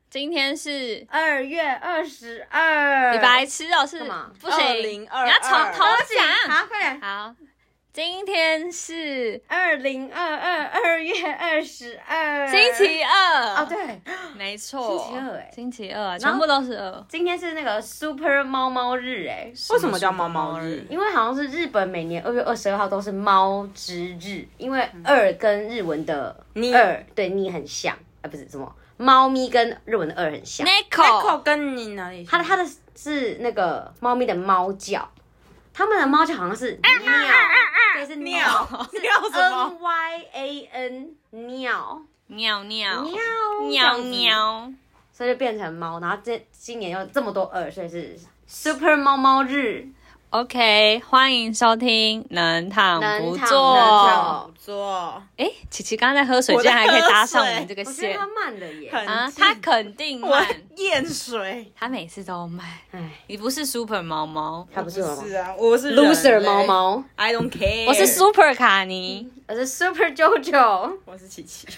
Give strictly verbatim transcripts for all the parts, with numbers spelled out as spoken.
今天是二月二十二。 你白痴哦，是吗？不行， 二零二二你要从头讲。 好，快点。 好，今天是二零二二二月二十二， 星期二。 哦，对， 没错， 星期二哎， 星期二，全部都是二。 今天是那个 Super 猫猫日哎， 为什么叫猫猫日？ 因为好像是日本每年二月二十二号都是猫之日，因为二跟日文的二对你很像，啊不是什么。猫咪跟日文的二很像 ，Neko 跟你哪里像？ 它它的是那个猫咪的猫叫，它们的猫叫好像是尿，对，是尿， 尿什么 ？N Y A N 尿尿尿尿尿尿， 所以就变成猫。然后这今年又这么多二，所以是 Super 猫猫日。 OK， 欢迎收听能躺不坐。 能坐。 哎，琪琪刚刚在喝水，竟然还可以搭上我们这个线。 我觉得他慢了耶。 啊，他肯定慢。 验水。 他每次都慢。 哎， 你不是 Super 猫猫， 他不是猫猫。 是啊，我是 Loser 猫猫。 I don't care。 我是 Super 卡尼。 我是 Super JoJo。 我是琪琪。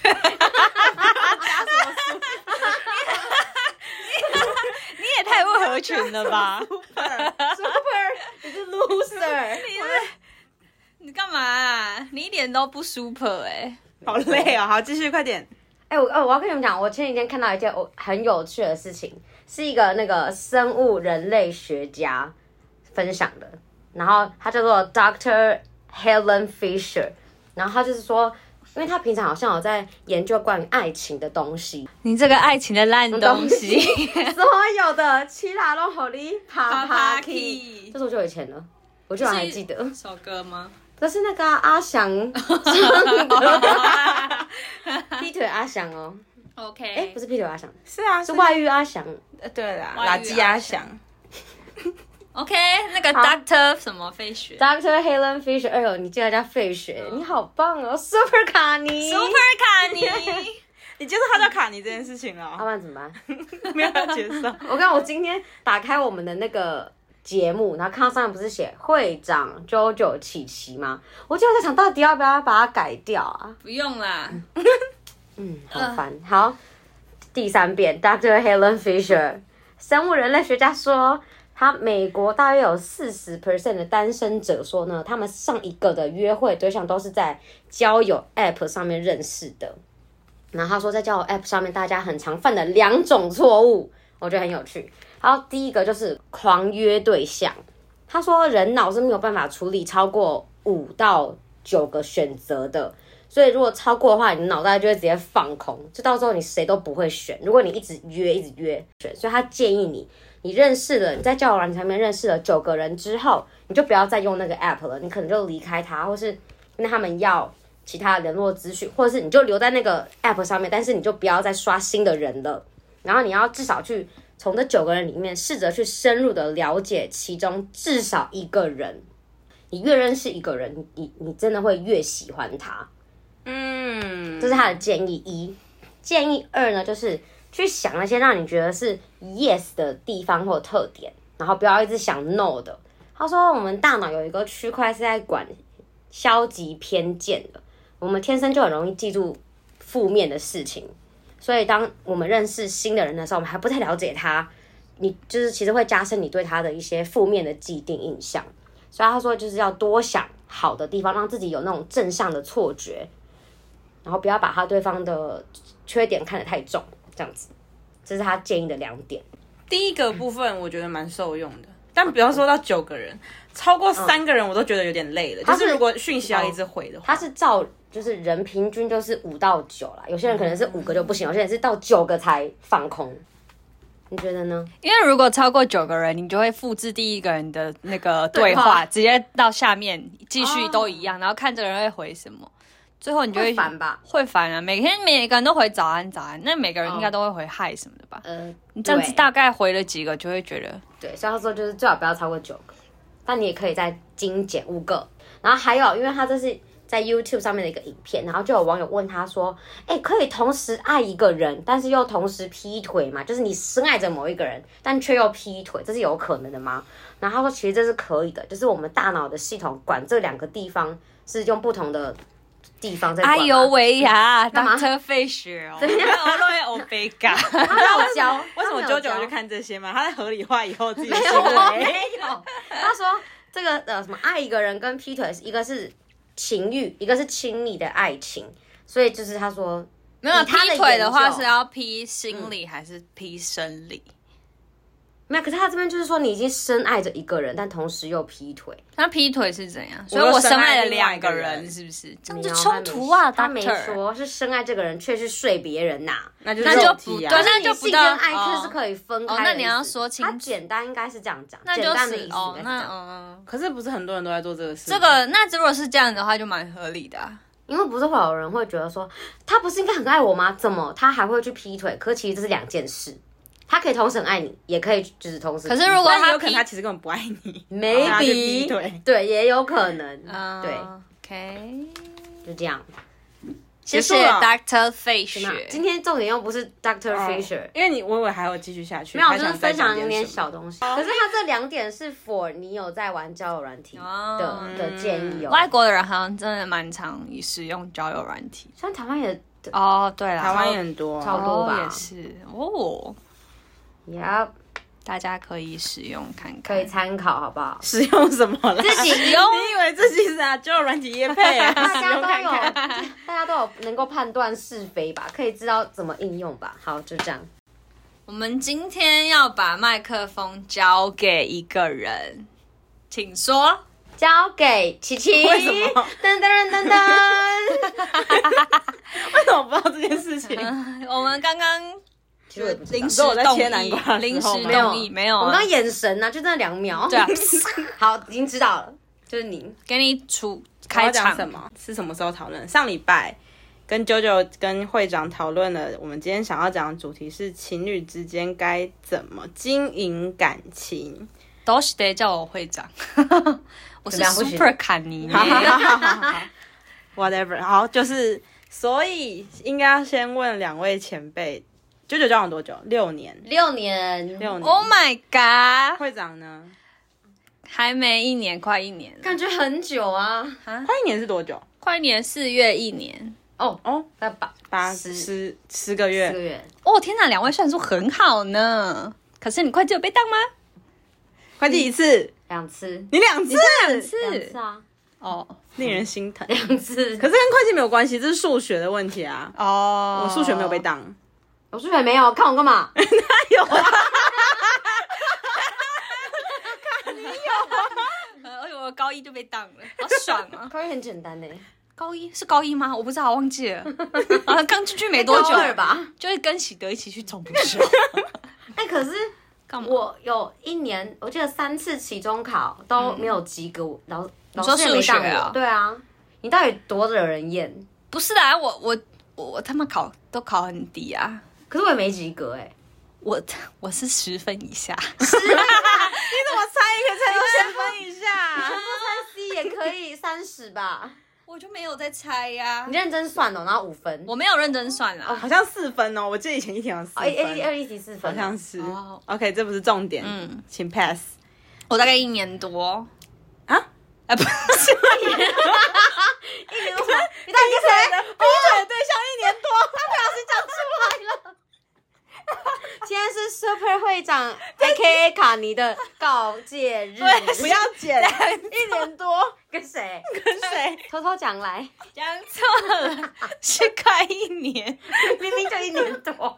你也太不合群了吧 ！Super， 你是 Loser， 你是你干嘛啊？你一点都不 Super 哎、欸， 好累哦！好，继续快点。 哎、欸，我哦，我要跟你们讲，我前几天看到一件很有趣的事情，是一个那个生物人类学家分享的，然后他叫做 Doctor Helen Fisher， 然后他就是说。因为他平常好像有在研究关于爱情的东西， 你这个爱情的烂东西， 所有的其他都好你啪啪 key， 这是我就以前了，我居然还记得。 首歌吗？ 这是那个、啊、阿翔劈腿阿翔哦。 OK， 哎、欸，不是劈腿阿翔， 是啊， 是外遇阿翔。 呃，对啦，垃圾阿翔。 OK， 那个 Doctor 什么费雪 ，Doctor Helen Fisher， 哎呦，你竟然叫费雪，你好棒哦 ，Super 卡尼 ，Super 卡尼， 你接受他叫卡尼这件事情了、哦， 要不然怎么办？ 没有要接受。 我看我今天打开我们的那个节目，然后看到上面不是写会长 JoJo 琪琪吗？我就在想，到底要不要把它改掉啊？ 不用啦， 嗯，好烦。呃、好，第三遍 ，Doctor Helen Fisher， 生物人类学家说。他美国大约有 百分之四十 的单身者说呢，他们上一个的约会对象都是在交友 App 上面认识的。然后他说，在交友 App 上面，大家很常犯的两种错误，我觉得很有趣。然后第一个就是狂约对象。他说，人脑是没有办法处理超过五到九个选择的，所以如果超过的话，你脑袋就会直接放空，就到时候你谁都不会选。如果你一直约，一直约选，所以他建议你。你认识了，你在交友软件上面认识了九个人之后，你就不要再用那个 app 了，你可能就离开它，或是跟他们要其他联络资讯，或者是你就留在那个 app 上面，但是你就不要再刷新的人了。然后你要至少去从这九个人里面试着去深入的了解其中至少一个人。你越认识一个人，你你真的会越喜欢他。嗯，这是他的建议一。建议二呢，就是去想那些让你觉得是 yes 的地方或特点，然后不要一直想 no 的。他说我们大脑有一个区块是在管消极偏见的，我们天生就很容易记住负面的事情，所以当我们认识新的人的时候，我们还不太了解他，你就是其实会加深你对他的一些负面的既定印象。所以他说就是要多想好的地方，让自己有那种正向的错觉，然后不要把他对方的缺点看得太重。这样子，这是他建议的两点。 第一个部分我觉得蛮受用的，但不要说到九个人，超过三个人我都觉得有点累了。嗯、就是如果讯息要一直回的话， 他是照就是人平均就是五到九啦，有些人可能是五个就不行，有些人是到九个才放空。你觉得呢？ 因为如果超过九个人，你就会复制第一个人的那个对话，对话直接到下面继续都一样，哦、然后看这个人会回什么。最后你就会烦吧？ 会烦啊！每天每个人都回早安早安，那每个人应该都会回嗨什么的吧？呃，你这样子大概回了几个，就会觉得对。所以他说就是最好不要超过九个，但你也可以再精简五个。然后还有，因为他这是在 YouTube 上面的一个影片，然后就有网友问他说：“哎、欸，可以同时爱一个人，但是又同时劈腿吗？就是你深爱着某一个人，但却又劈腿，这是有可能的吗？”然后他说，其实这是可以的，就是我们大脑的系统管这两个地方是用不同的。 地方在管吗？ 哎呦喂呀干嘛 ，Doctor Fisher 哦， 怎样我都会欧贝嘎。 他没有教， 为什么他没有教九九去看这些嘛？他在合理化以后自己的没有行为。 没有，他说这个呃什么爱一个人跟劈腿，一个是情欲，一个是亲密的爱情，所以就是他说没有以他的劈腿的话研究是要劈心理还是劈生理？ 没有，可是他这边就是说你已经深爱着一个人，但同时又劈腿， 那劈腿是怎样？所我又以我深深爱爱了另外一个两个人， 人是不是？这样没有就冲突啊他没 ，Doctor。 说是深爱这个人，却是睡别人呐、 那就是那就肉体啊。 不对那就不到性跟爱哦是可以分开的意思。 哦那你要说清楚他简单应该是这样讲， 那就简单的意思是哦，那应该是这样。 嗯， 可是不是很多人都在做这个事？ 这个那如果是这样的话，就蛮合理的啊。 因为不是会有人会觉得说，他不是应该很爱我吗？怎么他还会去劈腿？可其实这是两件事，他可以同时很爱你，也可以就是同时劈腿。 可是如果他但也有可能劈他其实根本不爱你然后他去劈 maybe 腿。 对，也有可能， 嗯对， ，OK， 就这样。 谢谢结束了 Doctor 怎么样 Fisher。 今天重点又不是 Doctor 哦 Fisher，、 因为你我以为还有继续下去， 没有， 还想就是分再讲点享一点什么小东西。可是他这两点是 for 你有在玩交友软体的、 哦的建议哦。 外国的人好像真的蛮常使用交友软体。 虽然台湾也哦，对了， 台湾也很多啊， 超多吧哦也是哦， 也大家可以使用看看。 可以参考，好不好？ 使用什么啦？ 自己使用你以为自己是啊？交友软体业配啊？ 大使用家都有， 看看。 大家都有能够判断是非吧，可以知道怎么应用吧。好，就这样。 我们今天要把麦克风交给一个人，请说。 交给琪琪。 为什么？ 噔噔噔噔。 为什么不知道这件事情？ 我们刚刚其实我也不知道临时你说我在动切南瓜的时候意，临时吗动意没有啊我们刚？眼神呢、啊，就那两秒。 对啊， 好，已经知道了，就是你。 给你出我要开场讲什？么？是什么时候讨论？上礼拜跟九九跟会长讨论了，我们今天想要讲的主题是情侣之间该怎么经营感情。 都是得叫我会长，我是怎么样不行 Super 坎尼。 好好好好好 ，whatever，好，就是所以应该要先问两位前辈，九九交往多久？六年， 六年， 六年。 Oh my god， 会长呢？ 还没一年，快一年了， 感觉很久啊。 快一年是多久？ 快一年，四月一年。 哦哦， 在八八十十十个月四个。月， 哦天哪，两位算数很好呢。可是你会计有被当吗？ 快第一次， 两次， 你两次， 两次两次啊， 哦令人心疼。 两次。 可是跟会计没有关系，这是数学的问题啊。 哦， 我数学没有被当。 我数学没有，看我干嘛？ 有啊， 呃，而且我高一就被当了，好爽啊！ 考试很简单呢， 高一是高一吗？我不知道，忘记了。好像刚进去没多久高二吧？ 就会跟喜德一起去总补习。 哎，可是干嘛？ 我有一年，我记得三次期中考都没有及格，老老说师也没当数学啊我。对啊，你到底多惹人厌？ 不是啦，我我我我他妈考都考很低啊， 可是我也没及格哎。 我我是十分以下。 你怎么猜也可以猜到十分以下？ 全部猜 C 也可以三十吧？ 我就没有在猜呀、 你认真算哦，然后五分。 我没有认真算啦。 好像四分哦，我记得以前一题有四哦， 分， 一一二一题四分， 好像是哦。 OK，这不是重点， 嗯， 请 pass 我大概一年多啊。 啊，不是一年多。你到底跟谁？ 劈腿对象一年多， 不小心讲出来了。今天是 Super 会长 A K A 卡尼的告诫日， 不要剪，一年多跟谁？ 跟谁？ 偷偷讲来， 讲错了，是快一年。 明明就一年多。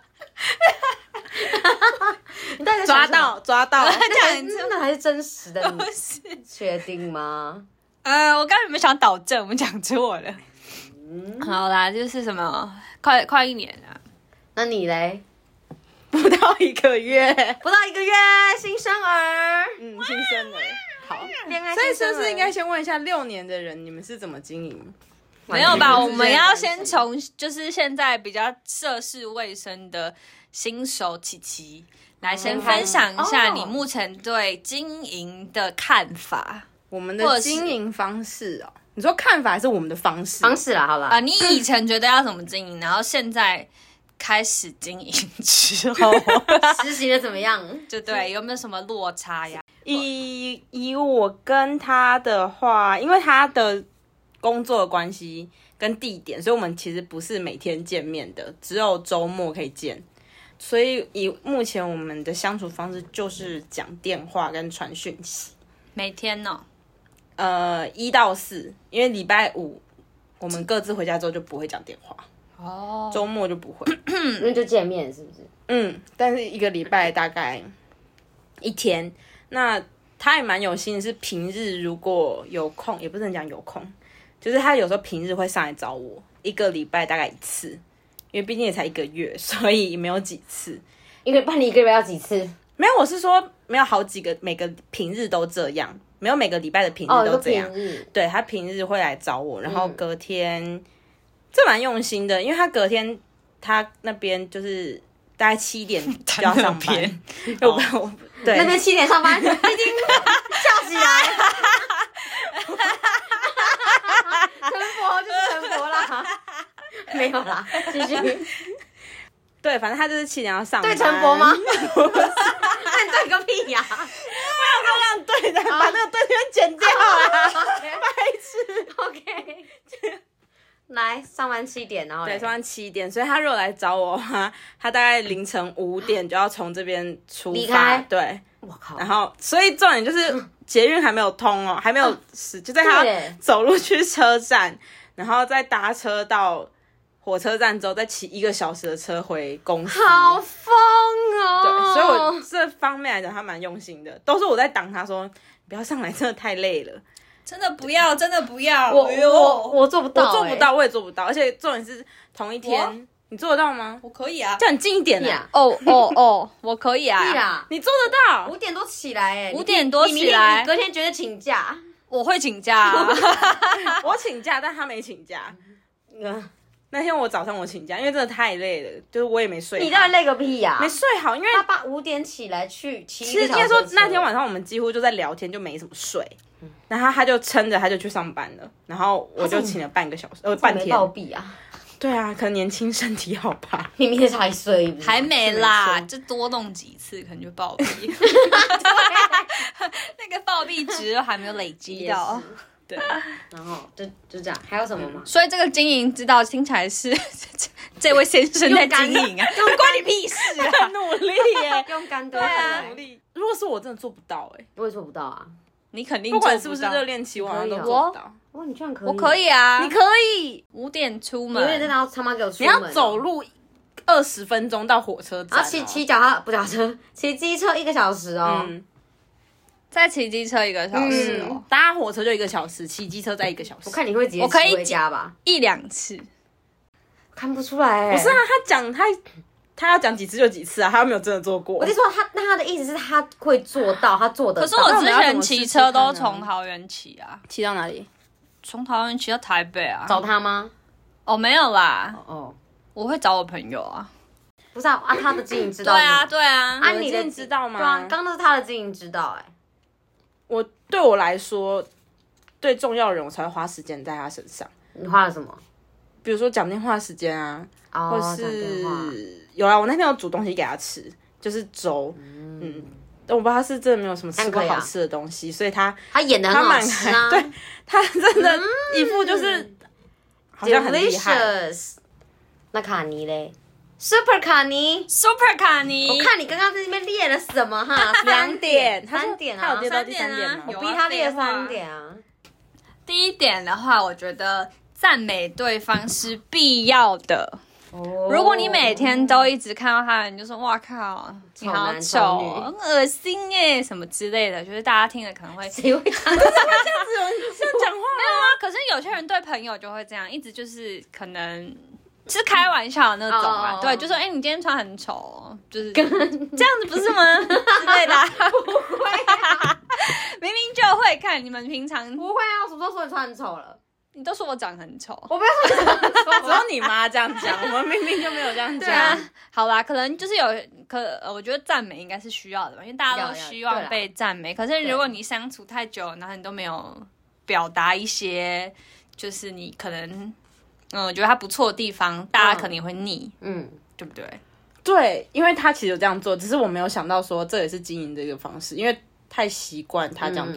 你到底在抓想什么到抓到， 那真的还是真实的？你不是， 确定吗？ 呃，我刚才有没有想导正，我们讲错了。 嗯， 好啦，就是什么，快快一年了。 那你嘞？ 不到一个月， 不到一个月，新生儿， 嗯，新生儿。好， 恋爱所以新生儿是不是应该先问一下六年的人，你们是怎么经营？ 没有吧？我完全不是们要这样先从就是现在比较涉世未深的新手琪琪来先分享一下哦你目前对经营的看法我们或者是的经营方式哦，你说看法还是我们的方式？ 方式啦，好啦。 啊。你以前觉得要怎么经营，然后现在开始经营之后， 实习的怎么样？ 就对，有没有什么落差呀？ 以以我跟他的话，因为他的工作的关系跟地点，所以我们其实不是每天见面的，只有周末可以见。所以以目前我们的相处方式就是讲电话跟传讯息， 每天呢、哦？ 呃，一到四，因为礼拜五我们各自回家之后就不会讲电话， 哦， 周末就不会， 因为就见面是不是？ 嗯，但是一个礼拜大概一天。那他也蛮有心的，是平日如果有空，也不是很讲有空，就是他有时候平日会上来找我，一个礼拜大概一次，因为毕竟也才一个月，所以没有几次。 一个半你一个月要几次？ 没有，我是说没有好几个，每个平日都这样，没有每个礼拜的平日都这样。 哦、平日对，他平日会来找我，然后隔天、嗯、这蛮用心的，因为他隔天他那边就是大概七点就要上班，我我对那边七点上班，已经叫起来了。陈伯就是陈伯啦，没有啦，继续。 对，反正他就是七点要上班。 对陈伯吗？那你对个屁呀、啊！ 我要让对的，把那个对的剪掉啦，白痴。 OK， 来上班七点，然后对上班七点，所以他如果来找我的话，他大概凌晨五点就要从这边出发。 离开。 对， 我靠。 然后，所以重点就是捷运还没有通哦，还没有死，就在他走路去车站，然后再搭车到火车站之后，再骑一个小时的车回公司。 好疯哦！ 对，所以我这方面来讲，他蛮用心的，都是我在挡他说，不要上来，真的太累了。 真的不要，真的不要。 我、 哎、 我我做不到、欸， 我做不到，我也做不到，而且重点是同一天，你做得到吗？ 我可以啊， 叫你近一点啊！ 哦哦哦，我可以啊， 对啦， 你做得到？ 五点多起来、欸，哎， 五点多起来， 你隔天觉得请假， 我会请假、啊， 我请假，但他没请假。 嗯， 那天我早上我请假，因为真的太累了，就是我也没睡好。 你到底累个屁呀、啊？ 没睡好，因为他爸五点起来去骑其实应该说那天晚上我们几乎就在聊天，就没怎么睡。然后他就撑着，他就去上班了，然后我就请了半个小时，呃，半天。 暴毙啊！ 对啊，可能年轻身体好吧。 明明才一岁， 还没啦，就多弄几次可能就暴毙。那个暴毙值还没有累积到。 对， 然后就就这样，还有什么吗？ 所以这个经营之道听起来是这位先生在经营啊，关你屁事啊！ 努力耶， 用肝对啊，努力。如果是我真的做不到哎， 我也做不到啊。 你肯定不管是不是热恋期，我好像都做不到。 哇，你居然可以！ 我可以啊， 你可以五点出门， 你真的要他妈给我出门，你要走路二十分钟到火车站， 然后骑骑脚踏不脚车，骑机车一个小时哦。 嗯， 再骑机车一个小时哦， 搭火车就一个小时，骑机车再一个小时。 我看你会直接骑回家吧？ 一两次， 看不出来。 不是啊，他讲他。他要讲几次就几次啊，他又没有真的做过。 我就说他，那他的意思是他会做到，他做得到。 可是我之前骑车都从桃园骑啊， 骑到哪里？ 从桃园骑到台北啊。 找他吗？ 哦，没有啦。 哦， 我会找我朋友啊。 不是啊，啊，他的经营之道。 对啊，对啊。 啊，你的知道吗？ 对啊，刚刚那是他的经营之道，哎。 我对我来说，对重要的人我才会花时间在他身上。 你花了什么？ 比如说讲电话时间啊， 哦、 或是有啊，我那天有煮东西给他吃，就是粥，嗯，嗯我不知道他是真的没有什么吃过好吃的东西，啊、所以他他演的很好吃啊， 对他真的一副就是、嗯、好像很厉害。 Delicious 那卡尼嘞 ？Super 卡尼 ，Super 卡尼， 我看你刚刚在那边列了什么哈？ 两点， 三点啊， 他有列到第三点吗？ 我逼他列三点啊。 第一点的话，我觉得赞美对方是必要的。 哦、 如果你每天都一直看到他，你就说哇靠，你好丑，很恶心哎，什么之类的，就是大家听了可能会谁会这样子？ 这样子这样讲话没有啊？可是有些人对朋友就会这样，一直就是可能是开玩笑的那种啊， oh. 对，就说哎、欸，你今天穿很丑，就是这样子不是吗？之类的、啊， 不会、啊， 明明就会看你们平常不会啊，我什么时候说你穿很丑了？ 你都说我长很丑， 我不要说你长很丑， 只有你妈这样讲，我们明明就没有这样讲。 对啊，好啦，可能就是有可，我觉得赞美应该是需要的吧，因为大家都希望被赞美。可是如果你相处太久，然后你都没有表达一些，就是你可能嗯觉得他不错的地方，大家可能也会腻，嗯，对不对？ 对，因为他其实有这样做，只是我没有想到说这也是经营的一个方式，因为太习惯他这样做了。嗯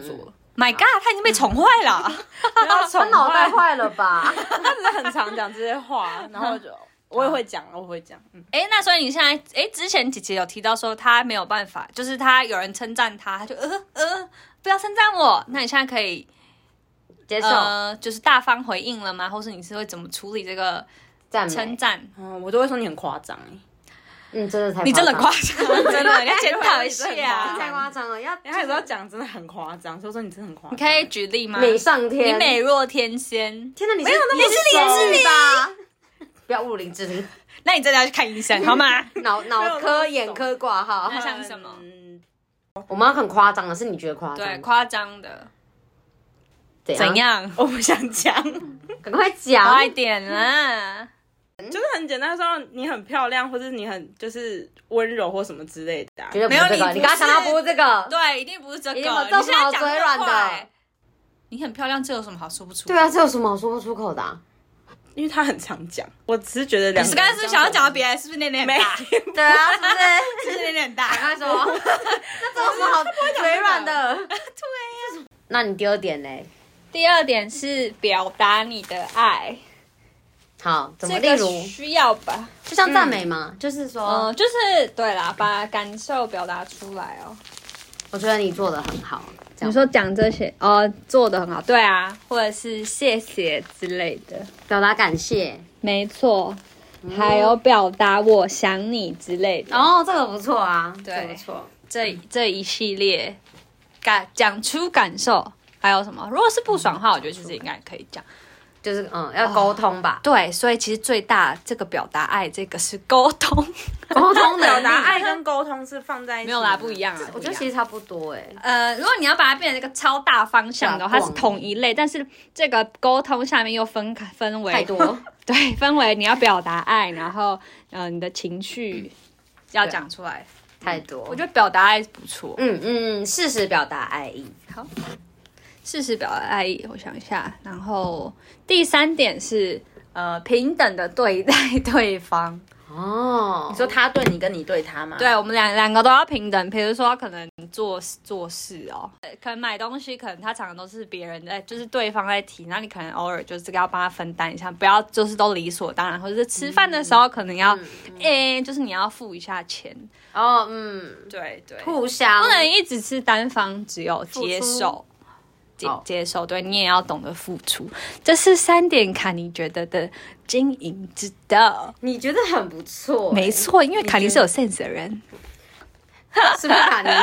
My God， 他已经被宠坏了， 他脑袋坏了吧？ 他只是很常讲这些话，然后就我也会讲，我会讲。嗯， 哎，那所以你现在，哎，之前姐姐有提到说他没有办法，就是他有人称赞他，他就呃呃不要称赞我。那你现在可以接受， 呃，就是大方回应了吗？或是你是会怎么处理这个称赞？ 嗯，我都会说你很夸张哎。 嗯，真的太你真的夸张，真的，你要检讨一下， 太夸张了。要他有时候讲真的很夸张，所以说你真的很夸张。 你可以举例吗？ 美上天， 你美若天仙。 天哪，你没有那么你是林志玲吧？不要侮辱林志玲。 那你真的要去看医生好吗？ 脑脑科、眼科挂号。 那像什么？ 我们很夸张的，是你觉得夸张？ 对，夸张的。 怎样？ 我不想讲， 赶快讲， 快点啦！ 就是很简单，说你很漂亮，或者你很就是温柔或什么之类的、啊。 绝对不是这个，你刚刚想到不是这个， 对，一定不是这个。 你现在讲嘴软的， 你很漂亮，这有什么好说不出？ 对啊，这有什么好说不出口的、啊？ 因为他很常讲，我只是觉得两个。 你刚才是想要讲到别人，是不是年龄很大？ 对啊，是不是？ 是不是年龄很大？ 赶快说，那这有什么好嘴软的？对呀。那你第二点呢？ 第二点是表达你的爱。 好，怎么例如、 这个、需要吧？ 就像赞美嘛，嗯、就是说， 嗯，就是对啦，把感受表达出来哦。 我觉得你做的很好。 你说讲这些哦，做的很好，对啊，或者是谢谢之类的， 表达感谢， 没错，嗯、还有表达我想你之类的。 哦，这个不错啊， 对， 不错。 这这一系列感讲出感受，还有什么？如果是不爽的话，我觉得其实应该可以讲。 就是嗯，要沟通吧、哦。 对，所以其实最大这个表达爱，这个是沟通， 沟通表达爱跟沟通是放在一起， 没有啦，不一样啊。 我觉得其实差不多哎、 欸。呃，如果你要把它变成一个超大方向的话，它是同一类，但是这个沟通下面又分开分为太多， 对，分为你要表达爱，然后呃你的情绪要讲出来， 太多。 我觉得表达爱不错， 嗯嗯，适时表达爱意， 好。适时表达爱意，我想一下。然后第三点是呃平等的对待对方。 哦， 你说他对你跟你对他吗？ 对，我们两两个都要平等。比如说可能做做事哦，可能买东西，可能他常常都是别人在，就是对方在提，那你可能偶尔就是要帮他分担一下，不要就是都理所当然，或者是吃饭的时候可能要，哎、嗯欸，就是你要付一下钱。 哦，嗯， 对对， 互相不能一直是单方只有接受。接, 接受，对你也要懂得付出，这是三点卡尼觉得的经营之道。 你觉得很不错、欸， 没错，因为卡尼是有 sense 的人， 是不是卡尼？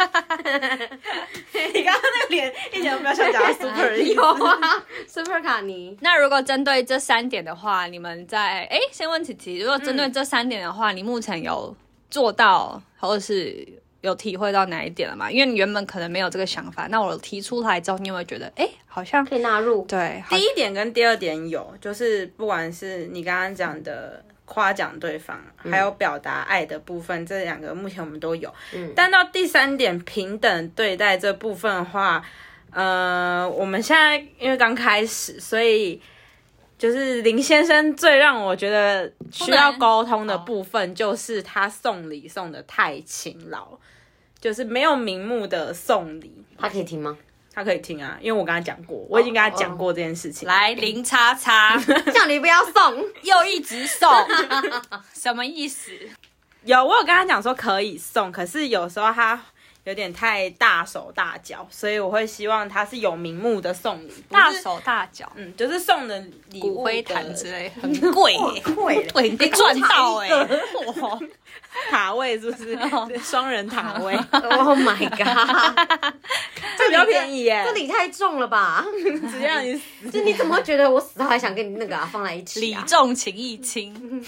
你刚刚那个脸一点都不要像讲 super 有啊 ，super 卡尼。 那如果针对这三点的话，你们在哎，先问琪琪，如果针对这三点的话，嗯、你目前有做到，或者是？有体会到哪一点了吗？因为你原本可能没有这个想法，那我提出来之后，你有没有觉得，哎、欸，好像可以纳入？ 对， 第一点跟第二点有，就是不管是你刚刚讲的夸奖对方，嗯、还有表达爱的部分，这两个目前我们都有。嗯，但到第三点平等对待这部分的话，呃，我们现在因为刚开始，所以。就是林先生最让我觉得需要沟通的部分，就是他送礼送的太勤劳，就是没有名目的送礼。 他可以听吗？ 他可以听啊，因为我跟他讲过，我已经跟他讲过这件事情。 Oh, oh. 来，林叉叉， 叫你不要送， 又一直送，什么意思？ 有，我有跟他讲说可以送，可是有时候他。有点太大手大脚，所以我会希望他是有名目的送礼， 大手大脚， 嗯，就是送的礼物骨灰坛之类，很贵耶， 贵， 对，你赚到哎， 哇，塔位是不是双人塔位 ？Oh my god， 这比较便宜耶， 这礼太重了吧？ 直接让你死， 就你怎么会觉得我死后还想跟你那个啊放在一起、啊？ 礼重情义轻。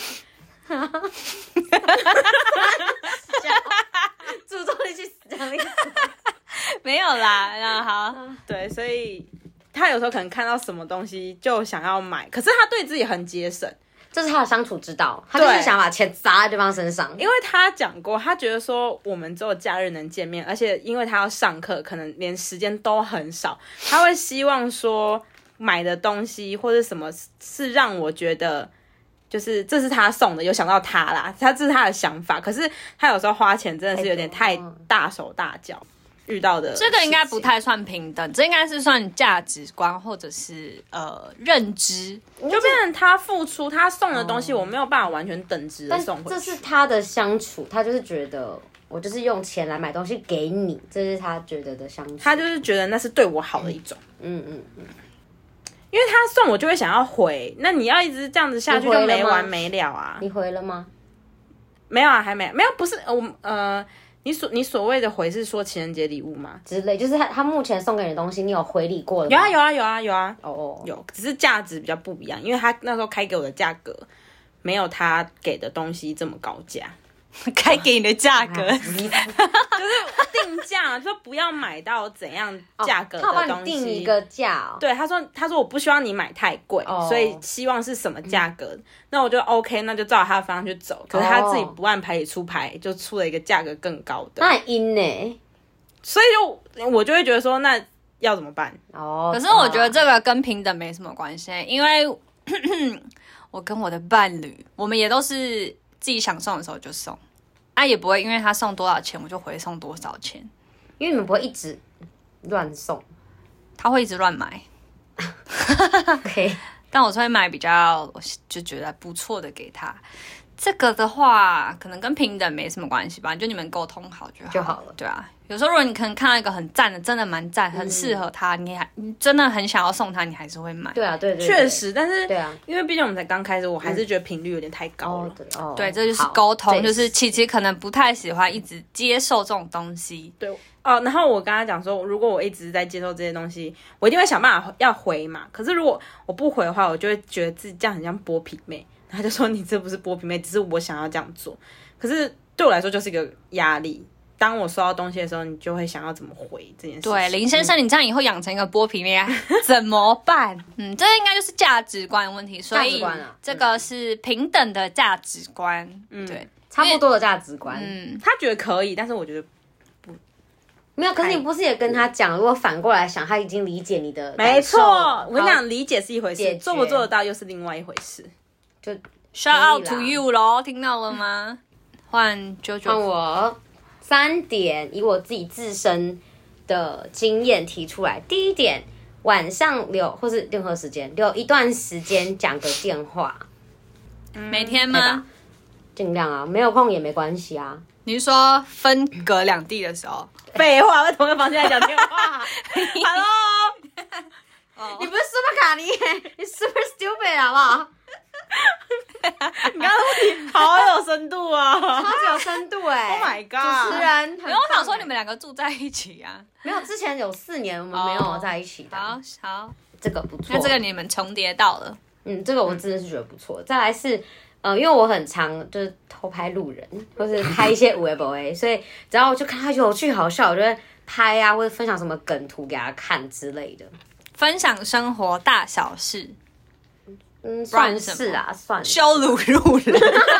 诅咒你去死这样的意思没有啦，那好， 对，所以他有时候可能看到什么东西就想要买，可是他对自己很节省， 这是他的相处之道，他就是想把钱砸在对方身上。 因为他讲过，他觉得说我们只有假日能见面，而且因为他要上课，可能连时间都很少，他会希望说买的东西或者什么是让我觉得。就是这是他送的，有想到他啦，他这是他的想法。可是他有时候花钱真的是有点太大手大脚。 遇到的。 这个应该不太算平等，这应该是算价值观或者是呃认知， 就变成他付出他送的东西，我没有办法完全等值的送回去。 这是他的相处，他就是觉得我就是用钱来买东西给你，这是他觉得的相处。 他就是觉得那是对我好的一种。 嗯嗯嗯。 因为他送我就会想要回，那你要一直这样子下去就没完没了啊。 你回了吗？ 没有啊，还没没有，不是我呃，你所你所谓的回是说情人节礼物吗？ 之类，就是他他目前送给你的东西，你有回礼过了吗？ 有啊有啊有啊有啊， 哦哦， 有，只是价值比较不一样，因为他那时候开给我的价格没有他给的东西这么高价。 开给你的价格就是定价，就不要买到怎样价格的东西。 他帮你定一个价、哦。 对，他说他说我不希望你买太贵，哦、所以希望是什么价格？嗯、那我就 OK， 那就照他的方向去走。可是他自己不按牌理出牌，就出了一个价格更高的。 那很阴呢， 所以就我就会觉得说，那要怎么办？ 哦， 可是我觉得这个跟平等没什么关系，因为我跟我的伴侣，我们也都是自己想送的时候就送。啊，也不会因为他送多少钱，我就回送多少钱， 因为你们不会一直乱送， 他会一直乱买。 OK， 但我是会买比较我就觉得不错的给他。这个的话，可能跟平等没什么关系吧，就你们沟通好就好就好了。 对啊，有时候如果你可能看到一个很赞的，真的蛮赞，很适合他，嗯、你还你真的很想要送他，你还是会买。 对啊，对对， 确实，但是对啊， 因为毕竟我们才刚开始，我还是觉得频率有点太高了。 哦对，哦、 对，这就是沟通，就是琪琪可能不太喜欢一直接受这种东西。 对哦，然后我跟他讲说，如果我一直在接受这些东西，我一定会想办法要回嘛。可是如果我不回的话，我就会觉得自己这样很像剥皮妹。他就说你这不是剥皮妹，只是我想要这样做。可是对我来说就是一个压力。当我收到东西的时候，你就会想要怎么回这件事情。 对，林先生，你这样以后养成一个剥皮妹怎么办？嗯，这应该就是价值观的问题。所以这个是平等的价值观。嗯，对， 差不多的价值观。 嗯，他觉得可以，但是我觉得不没有。可是你不是也跟他讲，如果反过来想，他已经理解你的。 没错，我跟你讲，理解是一回事，做不做得到又是另外一回事。 就 shout out to you 咯，听到了吗？换九九， 换我三点，以我自己自身的经验提出来。第一点，晚上留或是任何时间留一段时间讲个电话， 嗯、每天吗？ 尽量啊，没有空也没关系啊。 你是说分隔两地的时候？ 废话，在同一个房间来讲电话。Hello， 哦、你不是 super 卡尼，你 super stupid 好不好？ 你刚刚的问题好有深度啊， 超级有深度哎、 欸、！Oh my god！ 主持人， 因为我想说你们两个住在一起啊， 没有，之前有四年我们没有在一起的。 好好， 这个不错， 那这个你们重叠到了。 嗯，这个我真的是觉得不错。嗯、再来是，呃，因为我很常就是偷拍路人，或是拍一些微博 A， 所以只要我就看他有趣好笑，我就会拍啊，或者分享什么梗图给他看之类的， 分享生活大小事。 嗯，算是啊，算是羞辱路人，你知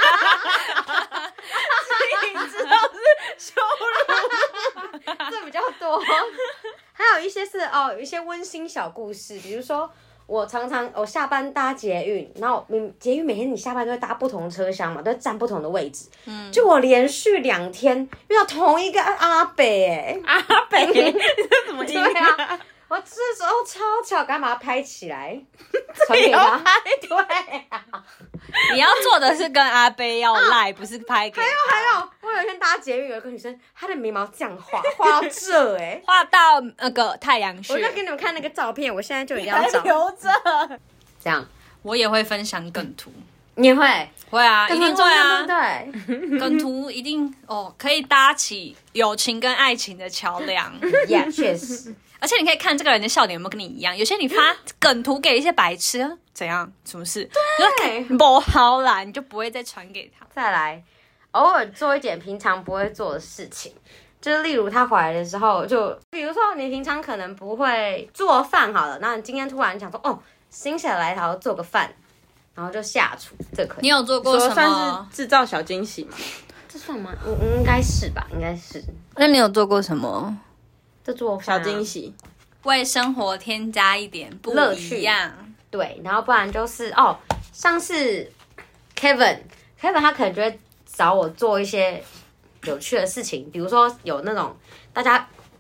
道是羞辱， 这比较多。还有一些是哦，有一些温馨小故事，比如说我常常我下班搭捷运，然后捷运每天你下班都会搭不同车厢嘛，都会站不同的位置。嗯，就我连续两天遇到同一个阿伯、欸， 阿伯，你这怎么音啊？ 我这时候超巧，赶快把它拍起来，传给他。对啊， 你要做的是跟阿贝要赖，啊、不是拍给他。 还有还有，我有一天搭捷运，有一个女生，她的眉毛这样画，画到这哎、欸， 画到那个太阳穴。 我就给你们看那个照片，我现在就一定要找。 留着。 这样， 我也会分享梗图。 你也会？ 会啊，一定会啊。 对， 梗图一定哦，可以搭起友情跟爱情的桥梁。 Yeah， 确实。 而且你可以看这个人的笑点有没有跟你一样，有些你发梗图给一些白痴，怎样？什么事？ 对， 不好啦，你就不会再传给他。 再来，偶尔做一点平常不会做的事情，就是例如他回来的时候，就比如说你平常可能不会做饭好了，那你今天突然想说，哦，心血来潮做个饭，然后就下厨，这可以。 你有做过什么？ 算是制造小惊喜吗？ 这算吗？嗯，应该是吧，应该是。 那你有做过什么？ 这做饭、 啊、小惊喜， 为生活添加一点不乐趣。对，然后不然就是哦，像是 Kevin，Kevin Kevin 他可能就会找我做一些有趣的事情，比如说有那种大家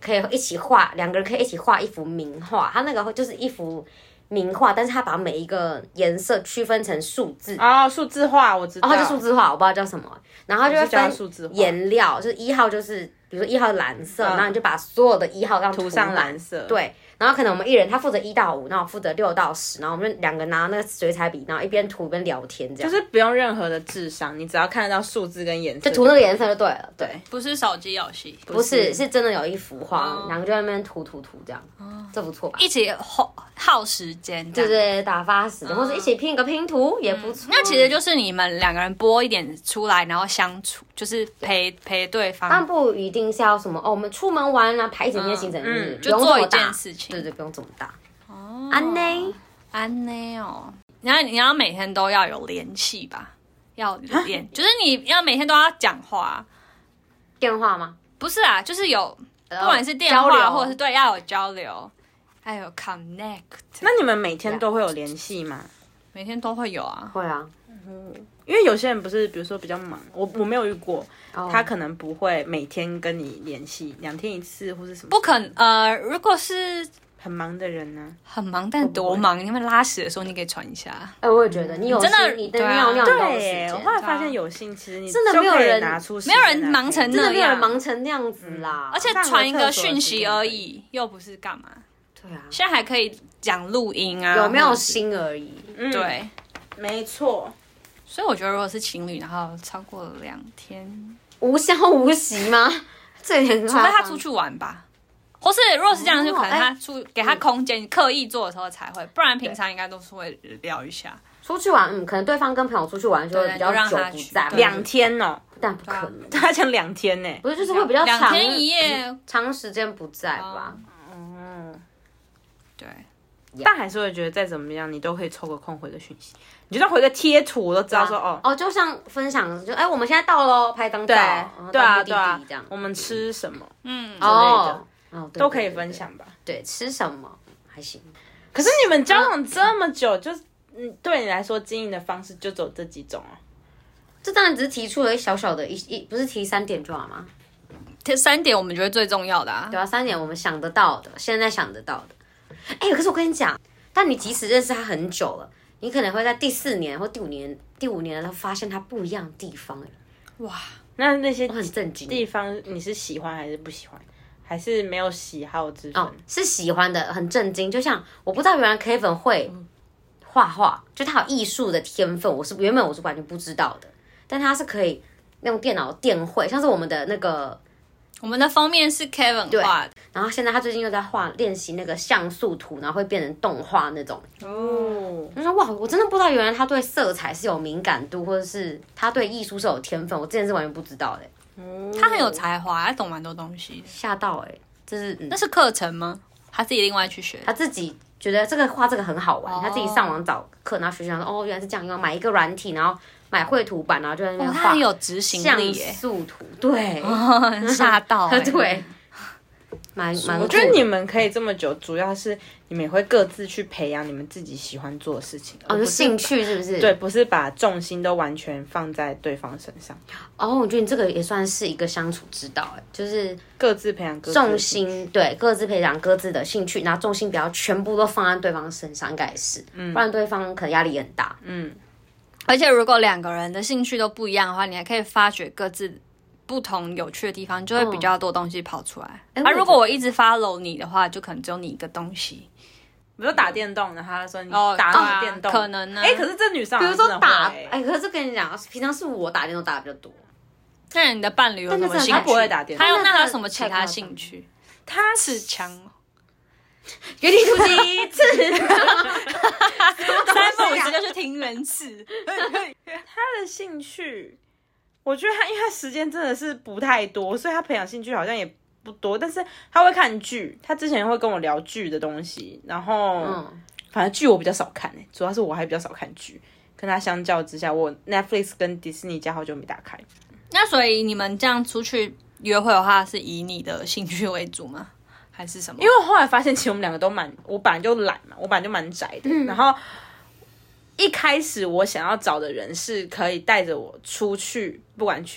可以一起画，两个人可以一起画一幅名画，他那个就是一幅名画，但是他把每一个颜色区分成数字。 哦，数字画我知道。 哦，就数字画，我不知道叫什么。然后就会分数字颜料，就是一号就是比如说一号蓝色，嗯、然后你就把所有的一号这样涂上蓝色。 对。然后可能我们一人他负责一到五，然后我负责六到十，然后我们两个拿那个水彩笔，然后一边涂一边聊天，这样就是不用任何的智商，你只要看得到数字跟颜色， 就涂那个颜色就对了。对， 不是手机游戏， 不是，是真的有一幅画，两、哦、个就在那边涂涂涂这样，哦、这不错吧？ 一起耗耗时间， 对对，打发时间，哦、或者一起拼个拼图也不错、嗯。 那其实就是你们两个人拨一点出来，然后相处，就是陪陪对方。 但不一定是要什么哦，我们出门玩啊，排一整天行程，嗯， 就做一件事情， 对对，不用这么大。 哦， 安内安内哦，然后你要每天都要有联系吧，要联，就是你要每天都要讲话， 电话吗？ 不是啊，就是有，不管是电话或者是对，要有交流，还有 connect。 那你们每天都会有联系吗？ 每天都会有啊， 会啊， 嗯，因为有些人不是，比如说比较忙，我我没有遇过，哦、他可能不会每天跟你联系，两天一次或是什么。 不可能，呃，如果是。 很忙的人呢、 啊，很忙，但多忙？你们拉屎的时候，你可以传一下。 哎、欸，我也觉得你有真的，你的尿尿都有时间。 我后来发现有幸，其实你真的没有人拿出， 没有人忙成那样， 真的没有人忙成那样子啦。 而且传一个讯息而已，又不是干嘛。 对啊， 现在还可以讲录音啊， 有没有心而已。 嗯、对， 没错。 所以我觉得，如果是情侣，然后超过两天， 无消无息吗？这也很除非他出去玩吧。或是如果是这样，就可能他出、欸、给他空间，刻意做的时候才会，不然平常应该都是会聊一下。 出去玩，嗯，可能对方跟朋友出去玩就会比较久不在， 两天哦， 但不可能， 他讲两天呢， 不是就是会比较长， 两天一夜， 长时间不在吧？ 嗯， 对， 但还是会觉得再怎么样，你都可以抽个空回个讯息，你就算回个贴图，我都知道说哦哦，就像分享，就哎，我们现在到喽，拍张照， 对啊对啊，这样我们吃什么，嗯之类的。 哦， 都可以分享吧。 对，吃什么还行。 可是你们交往这么久，就嗯，对你来说经营的方式就只有这几种啊？ 这当然只是提出了一小小的一一，不是提三点就好吗？ 提三点我们觉得最重要的啊。 对啊，三点我们想得到的，现在想得到的。哎、欸，可是我跟你讲，但你即使认识他很久了，你可能会在第四年或第五年、第五年的时候发现他不一样的地方。 哇，那那些我很震惊地方，你是喜欢还是不喜欢？还是没有喜好之分、哦？ 是喜欢的，很震惊。就像我不知道原来 Kevin 会画画，就他有艺术的天分，我是原本我是完全不知道的。但他是可以用电脑电绘，像是我们的那个， 我们的封面是 Kevin 画的， 然后现在他最近又在画练习那个像素图，然后会变成动画那种。哦，我说哇，我真的不知道原来他对色彩是有敏感度，或者是他对艺术是有天分，我之前是完全不知道的。 他很有才华，他懂蛮多东西。 吓到哎、欸，这是、嗯、 那是课程吗？他自己另外去学？ 他自己觉得这个画这个很好玩， oh. 他自己上网找课，然后学校说哦原来是这样，要买一个软体，然后买绘图板，然后就在那边画。 他很有执行力耶， 像素图，对， 吓、哦、到、欸， 对。蛮蛮， 我觉得你们可以这么久，主要是你们也会各自去培养你们自己喜欢做的事情， 哦，就兴趣是不是？ 对，不是把重心都完全放在对方身上。 哦，我觉得你这个也算是一个相处之道，哎，就是各自培养各自重心，对，各自培养各自的兴趣，然后重心不要全部都放在对方身上，应该也是，嗯，不然对方可能压力很大， 嗯。而且如果两个人的兴趣都不一样的话，你还可以发掘各自不同有趣的地方，就会比较多东西跑出来。嗯、啊，如果我一直 follow 你的话，就可能只有你一个东西。 比如说打电动，然后他说你打那个电动， 哦、可能呢？ 哎、欸，可是这女生比如说打，哎、欸，可是跟你讲，平常是我打电动打的比较多。 那你的伴侣有什么兴趣？ 他不会打电动， 他有那还有什么其他兴趣？他持枪。 原地突击刺， 三不五时就去听人刺。 他的兴趣，我觉得他因为他时间真的是不太多，所以他培养兴趣好像也不多。但是他会看剧，他之前会跟我聊剧的东西，然后、嗯、反正剧我比较少看、欸、主要是我还比较少看剧。跟他相较之下，我 Netflix 跟迪士尼家好久没打开。 那所以你们这样出去约会的话，是以你的兴趣为主吗？还是什么？ 因为我后来发现，其实我们两个都蛮，我本来就懒嘛，我本来就蛮宅的。嗯、然后一开始我想要找的人是可以带着我出去，不管去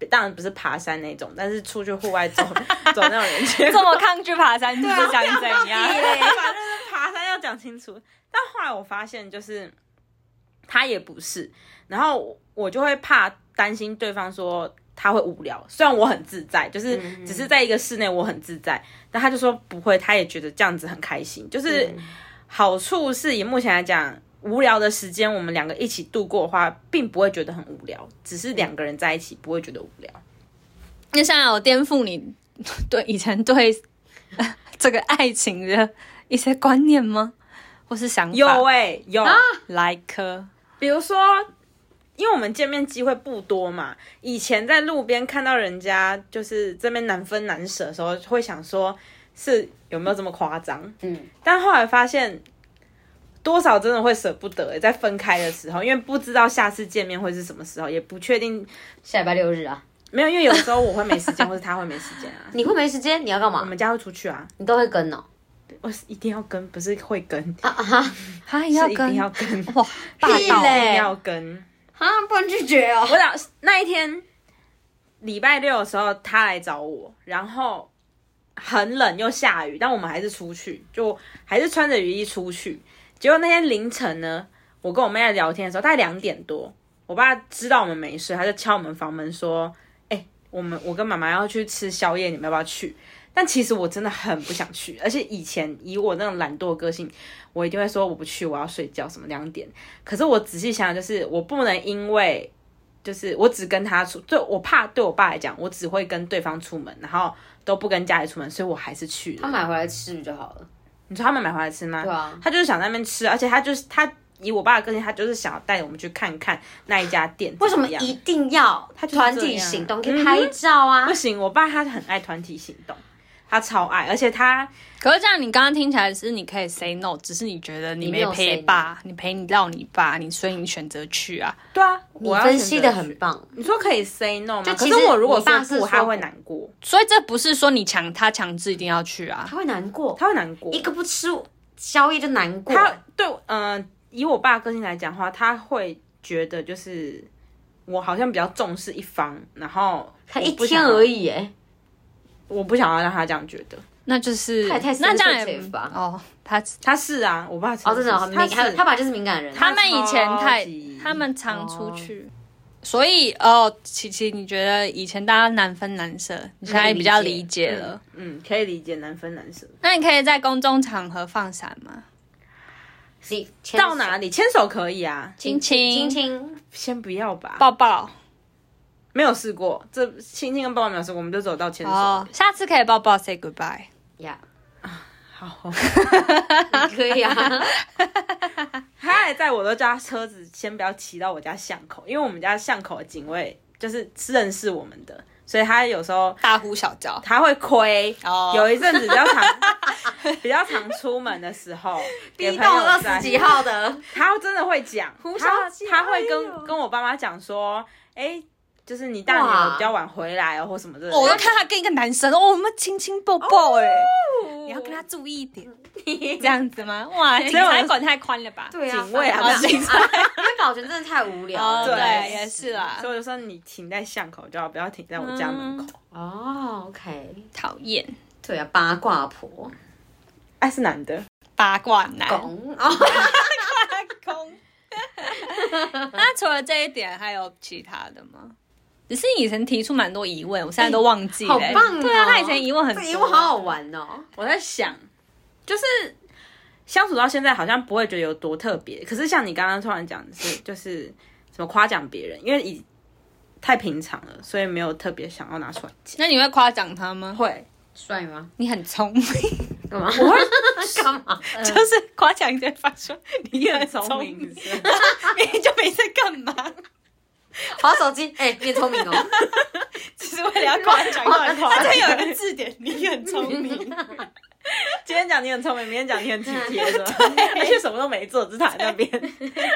当然不是爬山那种，但是出去户外走走那种人， 这么抗拒爬山，你是想怎样？ 反正爬山要讲清楚。但后来我发现，就是他也不是，然后我就会怕担心对方说他会无聊。虽然我很自在，就是只是在一个室内我很自在，但他就说不会，他也觉得这样子很开心。就是好处是以目前来讲，无聊的时间我们两个一起度过的话，并不会觉得很无聊，只是两个人在一起不会觉得无聊。 那现在有颠覆你对以前对这个爱情的一些观念吗？或是想法？ 有哎、欸，有、啊、 ，like， 比如说，因为我们见面机会不多嘛，以前在路边看到人家就是这边难分难舍的时候，会想说是有没有这么夸张？嗯，但后来发现。多少真的会舍不得、欸、在分开的时候，因为不知道下次见面会是什么时候，也不确定下礼拜六日啊。 没有，因为有时候我会没时间，或是他会没时间啊。 你会没时间？你要干嘛？ 我们家会出去啊。 你都会跟哦？ 我一定要跟，不是会跟啊啊！ 他要跟， 一定要跟哇，霸道， 一定要跟啊！不能拒绝哦。 我讲那一天礼拜六的时候，他来找我，然后很冷又下雨，但我们还是出去，就还是穿着雨衣出去。结果那天凌晨呢，我跟我妹在聊天的时候，大概两点多，我爸知道我们没事，他就敲我们房门说：“哎、欸，我们我跟妈妈要去吃宵夜，你们要不要去？”但其实我真的很不想去，而且以前以我那种懒惰的个性，我一定会说我不去，我要睡觉，什么两点。可是我仔细想想，就是我不能因为就是我只跟他出，对我怕对我爸来讲，我只会跟对方出门，然后都不跟家里出门，所以我还是去了。 他买回来吃就好了。 你说他们买回来吃吗？ 对啊， 他就是想在那边吃，而且他就是他以我爸的个性，他就是想要带我们去看看那一家店。 为什么一定要他团体行动？可以拍照啊、 嗯！不行，我爸他很爱团体行动，他超爱，而且他。 可是这样，你刚刚听起来是你可以 say no， 只是你觉得你没陪爸，你陪你到你爸，你所以你选择去啊？ 对啊， 你分析的很棒。 你说可以 say no 吗？ 就可是我如果说不，他会难过。 所以这不是说你强他强制一定要去啊， 他会难过， 他会难过。 一个不吃宵夜就难过。 他对，嗯、呃，以我爸的个性来讲的话，他会觉得就是我好像比较重视一方，然后他一天而已耶， 我不想要让他这样觉得。 那就是他也太那这样也吧？ 哦，他他是啊，我爸哦，真的很敏感，还有他爸就是敏感的人。 他们以前太，他们常出去，哦、所以哦，琪琪，你觉得以前大家难分难舍，你现在比较理解了？ 嗯，嗯可以理解难分难舍。 那你可以在公众场合放闪吗？ 到哪里牵手可以啊？ 亲亲亲亲， 先不要吧。 抱抱。 没有试过，这亲亲跟抱抱没有试过，我们就走到牵手。 哦，下次可以抱抱 say goodbye。 呀、 yeah. 啊，好， 可以啊。 他还在我都叫他车子先不要骑到我家巷口，因为我们家巷口的警卫就是认识我们的，所以他有时候大呼小叫， 他会亏。 哦， 有一阵子比较常比较常出门的时候， 逼动二十几号的， 他真的会讲， 他他会跟、哎、跟我爸妈讲说，哎、欸。就是你大女儿比较晚回来哦，或什么的。 我都看他跟一个男生哦，我们亲亲抱抱哎、欸，你要跟他注意一点，这样子吗？哇，警察管太宽了吧？ 对啊， 警卫啊， 警察，因为保全真的太无聊了。 哦、对，也是啦。 所以我就说你停在巷口就好，不要停在我家门口。 嗯、哦 ，OK， 讨厌。 对啊，八卦婆， 哎、啊，是男的， 八卦男。 公， 八卦公。那除了这一点，还有其他的吗？只是以前提出蛮多疑问，我现在都忘记了、欸。 好棒哦！ 对啊，他以前疑问很多， 疑问好好玩哦。 我在想，就是相处到现在，好像不会觉得有多特别。可是像你刚刚突然讲的是，就是什么夸奖别人，因为以太平常了，所以没有特别想要拿出来讲。 那你会夸奖他吗？ 会。 帅吗？ 你很聪明。 干嘛？ 我会干嘛？ 就是夸奖一些发说你很聪明， 明明就没在干嘛。 滑手机，哎、欸，你很聪明哦， 只是为了要夸奖， 乱夸。 他有一个字典，你很聪明。 今天讲你很聪明，明天讲你很体贴，是吧？而且什么都没做，只躺在那边，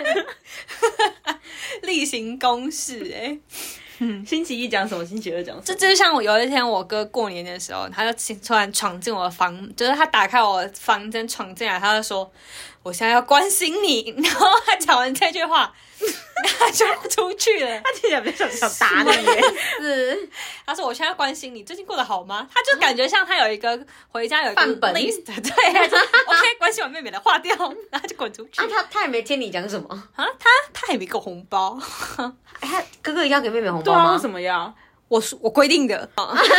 例行公事哎、欸。 嗯，星期一讲什么，星期二讲什么。 这就像我有一天我哥过年的时候，他就突然闯进我的房，就是他打开我的房间闯进来，他就说：“我现在要关心你。”然后他讲完这句话， 他就出去了。 他听起来比较想打你耶。 是， 他说我现在关心你最近过得好吗？他就感觉像他有一个回家有一个范本 list， 对，他就 OK 关心我妹妹的划掉，然后就滚出去。 啊，他他也没听你讲什么啊，他他也没给我红包。 他哥哥一定要给妹妹红对啊， 包吗？ 为什么要？ 我我规定的。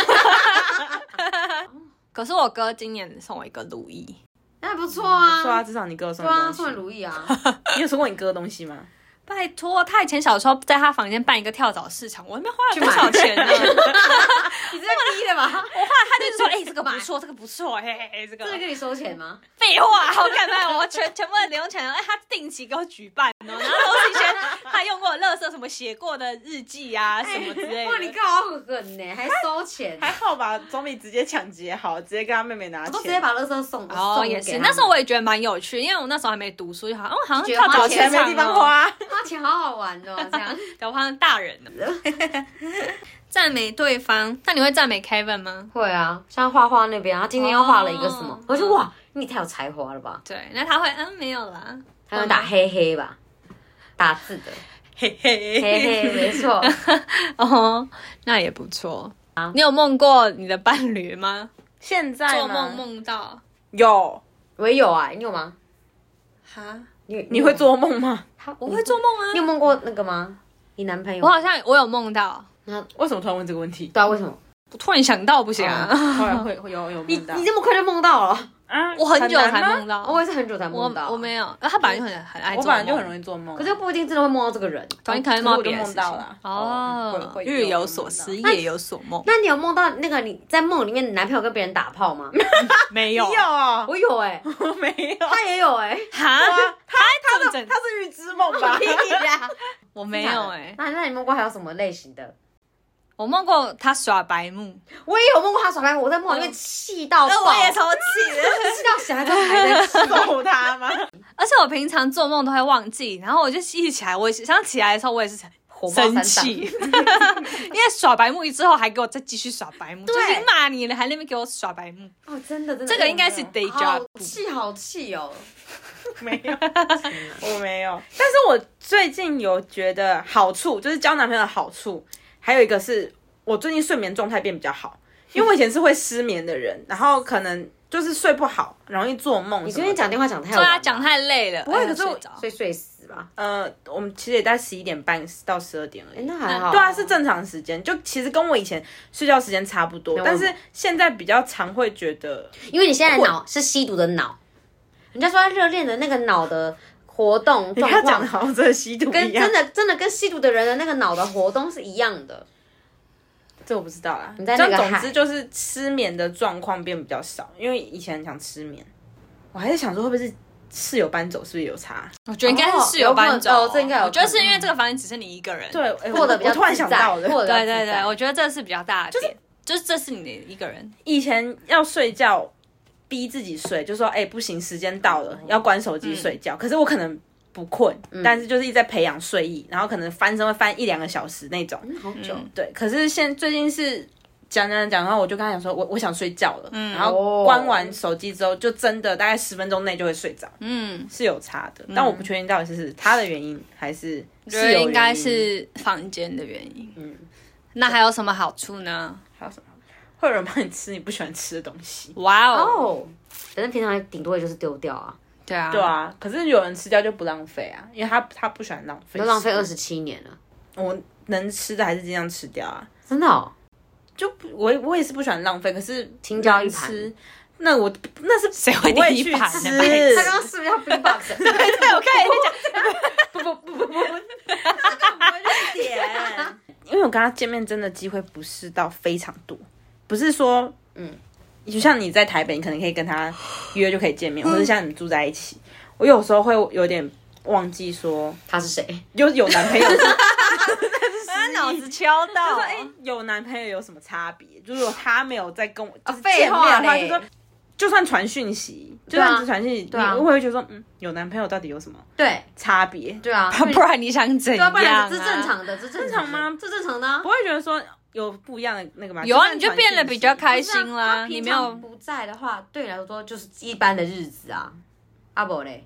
可是我哥今年送我一个如意， 那还不错啊。 说啊，至少你哥有送对啊， 你东西。 送如意啊。 你有收过你哥的东西吗？ 拜托，他以前小时候在他房间办一个跳蚤市场，我那边花了多少钱呢？ 你是在逼的吧？ 我后来他就是说，哎、欸，这个不错，这个不错，嘿嘿嘿，这个。 这个跟你收钱吗？ 废话，我干嘛？我全全部的零用钱，哎，他定期给我举办哦，然后都是一些他用过的垃圾，什么写过的日记啊，什么之类的。 哇，你干好狠呢，还收钱？ 还好吧，总比直接抢劫好，直接跟他妹妹拿钱。 我都直接把垃圾送哦， 送也是。 给他那时候我也觉得蛮有趣，因为我那时候还没读书，就好像哦，好像觉得跳蚤花钱市场没地方花。 花钱好好玩哦，这样。 对，我好像大人了。赞美对方，那你会赞美 Kevin 吗？ 会啊，像画画那边，他今天又画了一个什么哦？ 我就哇，你太有才华了吧？ 对，那他会嗯没有啦， 他会打黑黑吧，打字的， 嘿嘿黑黑，没错。 哦，那也不错。你有梦过你的伴侣吗？ 现在做梦吗？ 梦到有。 我也有啊，你有吗？ 哈， 你你会？做梦吗？ 他我会做梦啊你。有梦过那个吗？你男朋友？ 我好像我有梦到， 为什么突然问这个问题？ 对啊，为什么？ 我突然想到不行啊， 后来会会有有你梦到你这么快就梦到了？ 啊？ 我很久才难吗梦到， 我也是很久才我梦到。 我没有，他本来就很很爱做梦， 我本来就很容易做梦， 可是又不一定真的会梦到这个人。 可能可能可是我就别的事情梦到了哦， 会会日有所思，夜有所梦， 那你有梦到那个你在梦里面，你男朋友跟别人打炮吗？ 没有你有哦？ 我有哎， 我没有。 他也有哎。 哈，他他的他是预知梦吧？ 屁呀！ 我没有哎， 那那你梦过还有什么类型的？ 我梦过他耍白目， 我也有梦过他耍白目，我在梦里面气到爆， 我也超气的。 气到醒来之后还在气。 揍他吗？ 而且我平常做梦都会忘记，然后我就一起来，我想起来的时候，我也是火冒三生丈气，因为耍白目之后还给我再继续耍白目，就对已经骂你了，还那边给我耍白目。 哦，真的真的， 这个应该是 deja vu 好气好气哦。 没有，我没有。但是我最近有觉得好处，就是交男朋友的好处，还有一个是我最近睡眠状态变比较好，因为我以前是会失眠的人，然后可能就是睡不好，容易做梦。 你昨天讲电话讲太对啊， 晚了， 讲太累了， 不会， 哎可是我睡着所以睡死吧？ 呃，我们其实也在十一点半到十二点而哎， 已。 那还好。 对啊，是正常时间，就其实跟我以前睡觉时间差不多， 那我但是现在比较常会觉得， 因为你现在的脑是吸毒的脑，人家说他热恋的那个脑的活动状你看讲的况， 好像真的吸毒跟一样真，的真的跟吸毒的人的那个脑的活动是一样的。 这我不知道啦。 你在那个但总海之就是失眠的状况变比较少，因为以前很常失眠，我还在想说会不会是室友搬走，是不是有差？ 我觉得应该是室友搬走， 哦有可能哦这应该有我觉得是因为这个房间只剩你一个人。 对，哎过得比较我突然想到了， 自在过得对对对，我觉得这是比较大的点，就是这是你的一个人。 以前要睡觉，逼自己睡，就说哎、欸、不行，时间到了，要关手机睡觉。可是我可能不困，但是就是一直在培养睡意，然后可能翻身会翻一两个小时那种。 好久。 对，可是现最近是讲讲讲，然后我就跟他讲说，我我想睡觉了，然后哦关完手机之后，就真的大概十分钟内就会睡着， 嗯， 是有差的，但我不确定到底是是他的原因还是我觉室友原因得应该是房间的原因。嗯，那还有什么好处呢？ 还有什么？会有人帮你吃你不喜欢吃的东西。 哇哦， 哦，反正平常顶多也就是丢掉啊， 对啊， 对啊，可是有人吃掉就不浪费啊，因为他他不喜欢浪费， 都浪费二十七年了， 我能吃的还是尽量吃掉啊。 真的哦。 就不我我也是不喜欢浪费，可是青椒一盘吃，那我那是谁会不会去第一盘吃。 呢白痴他刚刚是不是要 big box？对对， 我看你在讲， 不不不不不，这个不会点。 因为我跟他见面真的机会不是到非常多，不是说嗯，就像你在台北，你可能可以跟他约就可以见面，或者像你们住在一起，我有时候会有点忘记说他是谁？ 有有男朋友是。 他脑子敲到， 就说哎、有男朋友有什么差别？就是如果他没有在跟我就是废见面的话， 话嘞就说就算传讯息，就啊算只传讯息， 对啊你我会觉得说，嗯，有男朋友到底有什么对差别？ 对啊， 不然你想怎对啊， 样啊？ 不然这是正常的，这正正常吗这正常的啊不。会觉得说有不一样的那个吗？ 有啊， 算你就变得比较开心不是啊啦。 他你没有平常不在的话，对你来说就是一般的日子啊。阿伯嘞，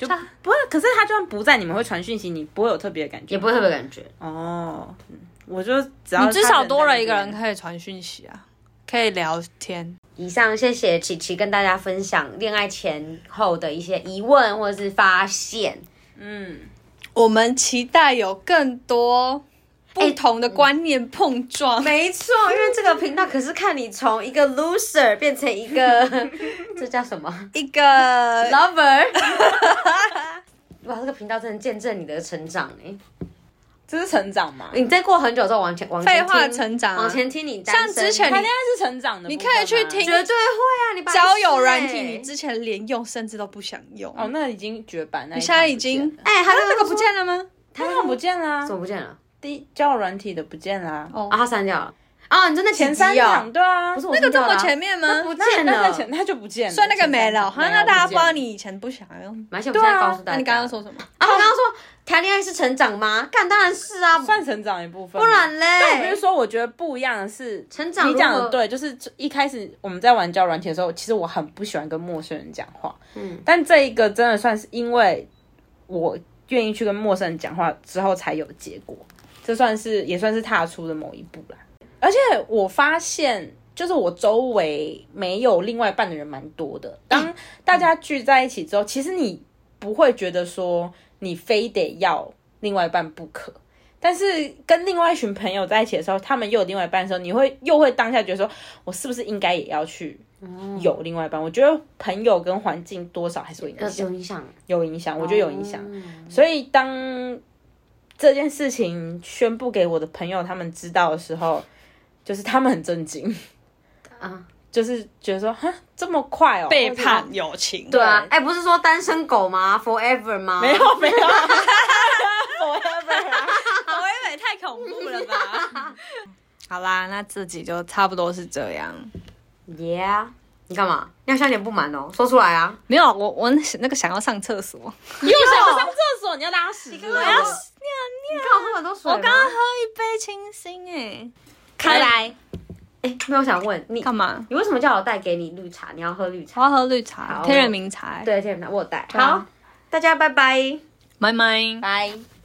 就不会。可是他就算不在，你们会传讯息，你不会有特别的感觉， 也不会特别感觉。 哦，我就只要你至少多了一个人可以传讯息啊，可以聊天。 以上谢谢琪琪跟大家分享恋爱前后的一些疑问或者是发现。 嗯， 我们期待有更多不同的观念碰撞。 欸、没错，因为这个频道可是看你从一个 loser 变成一个这叫什么？ 一个 lover。哇，这个频道真的见证你的成长哎、欸。 这是成长吗？ 你再过很久之后往前往前听， 废话成长、啊， 往前听你单身像之前你谈恋爱是成长的， 你可以去听， 绝对会啊！你交友软体，你之前连用甚至都不想用哦，那已经绝版了。 你现在已经哎，他那个不见了吗？ 他那个不见了、啊， 怎么不见了？ 第一交友软体的不见了、啊， 哦，啊，他删掉了。哦，你真的前三场对啊， 不是我那个这么前面吗？ 那不见了， 那前他就不见了， 所以那个没了。好，那大家不知道你以前不想用， 没关系，我现在告诉大家。 你刚刚说什么？ 啊，我刚刚说谈恋爱是成长吗？干当然是啊， 算成长一部分。 不然嘞？ 但我不是说，我觉得不一样的是， 成长你讲的对，就是一开始我们在玩交友软体的时候，其实我很不喜欢跟陌生人讲话。嗯，但这一个真的算是因为我愿意去跟陌生人讲话之后才有结果，这算是也算是踏出的某一步啦。而且我发现，就是我周围没有另外一半的人蛮多的。当大家聚在一起之后，其实你不会觉得说你非得要另外一半不可。但是跟另外一群朋友在一起的时候，他们又有另外一半的时候，你会又会当下觉得说，我是不是应该也要去有另外一半？我觉得朋友跟环境多少还是会影响， 有影响， 有影响，我觉得有影响。所以当这件事情宣布给我的朋友他们知道的时候，就是他们很震惊啊，就是觉得说哈这么快哦， 背叛友情。 对啊，哎、欸，不是说单身狗吗 ？Forever 吗？ 没有没有 ，Forever 啊 ，Forever 也太恐怖了吧！好啦，那这集就差不多是这样。 Yeah， 你干嘛？你好像有点不满哦，说出来啊！ 没有，我我那个想要上厕所， 你又想要上厕所，你要拉屎， 我要尿尿。 你刚好喝很多水， 我刚刚喝一杯清新哎。 开来，哎、欸，没有想问你干嘛？ 你为什么叫我带给你绿茶？你要喝绿茶？ 我要喝绿茶，天人茗茶。 对，天人茗，我有带。好，大家拜拜， 拜拜， 拜。